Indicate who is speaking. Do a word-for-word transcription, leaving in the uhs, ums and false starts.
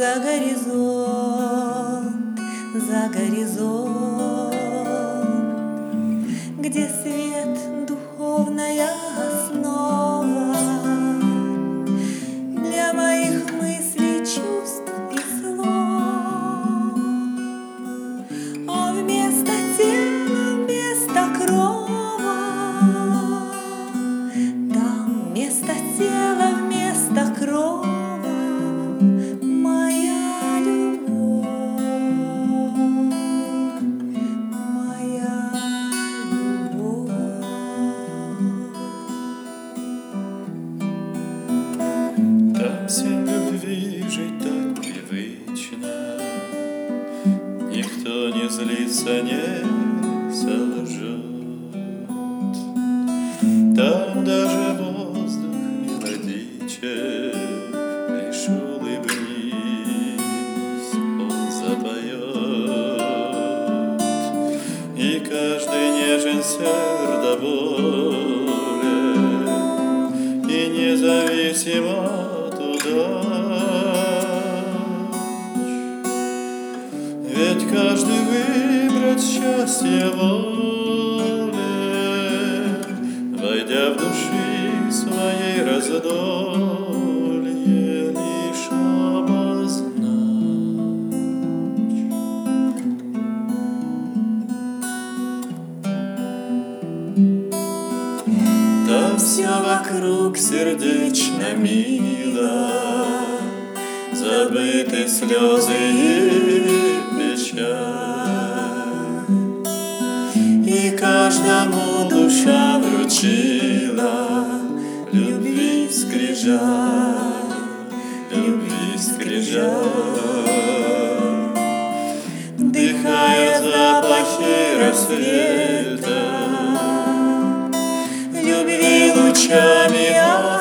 Speaker 1: за горизонт, за горизонт, где свет — духовная основа для моих мыслей, чувств и слов. А вместо тела, вместо крова, там вместо тела, вместо крова моя любовь, моя любовь.
Speaker 2: Там всем любви жить так привычно, никто не злится, не солжет. Там даже воздух мелодичен, лишь улыбнись, он запоет. И каждый нежен, сердоболен, и независимо от удач. Ведь каждый выбрать счастье волен, войдя в души своей раздолье лишь обозначь. Там все вокруг сердечно мило, забыты слезы и печаль, и каждому душа вручила любви скрижаль, любви скрижаль. Вдыхая запахи рассвета, любви лучами